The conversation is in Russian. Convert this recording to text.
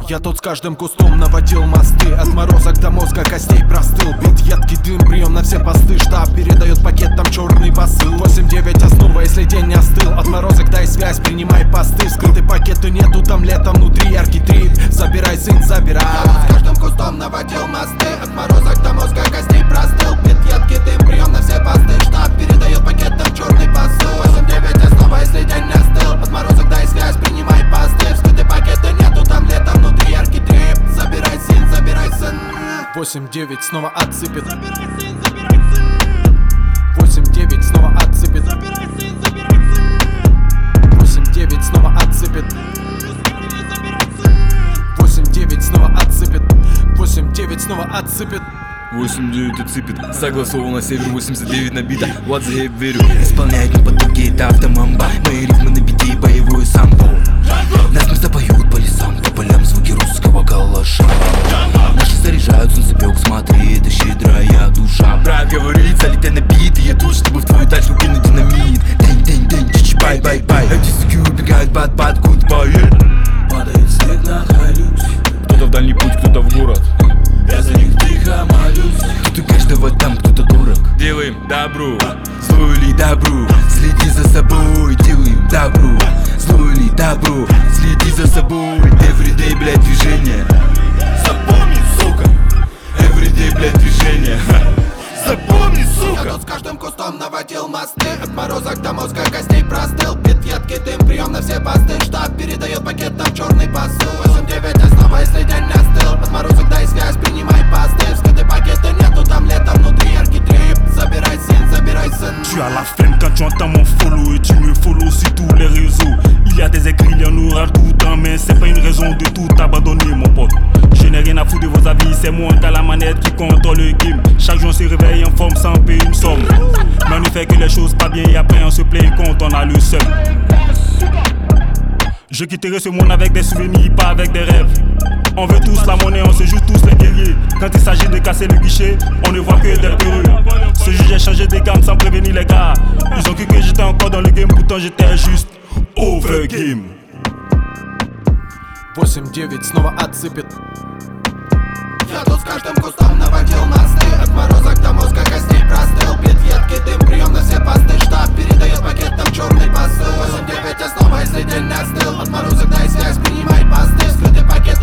Я тут с каждым кустом наводил мосты. Отморозок до мозга костей простыл. Бит едкий дым, прием на все посты. Штаб передает пакет, там черный посыл. 8-9 основа, если день не остыл. Отморозок, дай связь, принимай посты. Скрытый пакеты нету, там летом внутри яркий трип. Забирай, сын, забирай. Я тут с каждым кустом наводил мосты. Отморозок до мозга костей простыл. Бит едкий дым, прием на все посты. Штаб передает пакет, там черный посыл. 8-9 основа, если день не остыл. Отморозок, дай связь, принимай посты. Скрытый пакеты нету, там летом внутри яркий трип. Забирай, сын, забирай, сын. 8-9 снова отсыпет. Забирай, сын, забирай, сын. 8-9 снова отсыпет. Забирай, сын, забирай, сын. 8-9 снова отсыпет. 8-9 снова отсыпет. 8-9 снова отсыпет. 8-9 отсыпет, согласовано север 89 набито. What the heck, верю, исполняет на потоке, это автомамба. Мои ритмы на бите и боевую самбо. Нас места поют по лесам, по полям звуки русского калаша. Наши заряжают солнцепек, смотри, это щедрая душа. Брат говорит, залетай на бит, и я тут, чтобы в твою тачку кинуть динамит. День, чичи, бай. Эти суки убегают, бат, гудбай. Падает снег на халюсь. Кто-то в дальний путь, кто-то в город. Я за них тихо молюсь. Кто-то каждого там, кто-то дурак. Делаем добру, злую ли добру. Следи за собой, делаем добру. Злую ли добру, следи за собой. Everyday, блядь, движение. Запомни, сука. Everyday, блядь, движение. Запомни, сука. Я тут с каждым кустом наводил мосты. Отморозок до мозга костей простыл. Бит едкий дым, прием на все посты. Штаб передает пакет, там черный посыл. 8-9 основа, если день не остыл. Отморозок, дай связь, принимай посты. Скрытый пакеты нету, там летом внутри яркий трип. Забирай, сын. Tu as la flemme quand tu entends mon follow et tu me follow sur tous les réseaux. Il y a des aigris, il y en aura tout le temps, mais c'est pas une raison de tout abandonner, mon pote. Je n'ai rien à foutre de vos avis, c'est moi qui a la manette qui contrôle le game. Chaque jour on se réveille en forme sans payer une somme. Mais on ne fait que les choses pas bien et après on se plaint quand on a le seum. Je quitterai ce monde avec des souvenirs, pas avec des rêves. On veut tous la monnaie, on se joue tous les guerriers. Quand il s'agit de casser le guichet, on ne voit que des peureux. Ce juge j'ai changé de gamme sans prévenir les gars. Ils ont cru que j'étais encore dans le game, pourtant j'étais juste over game. 8-9 снова отсыпет. Я тут с каждым кустом наводил мосты. Отморозок до мозга костей простыл. Бит едкий дым, прием на все посты. Штаб передает пакет, там черный посыл. 8-9 основа, если день не остыл. Отморозок, дай связь, принимай посты. Скрытый пакет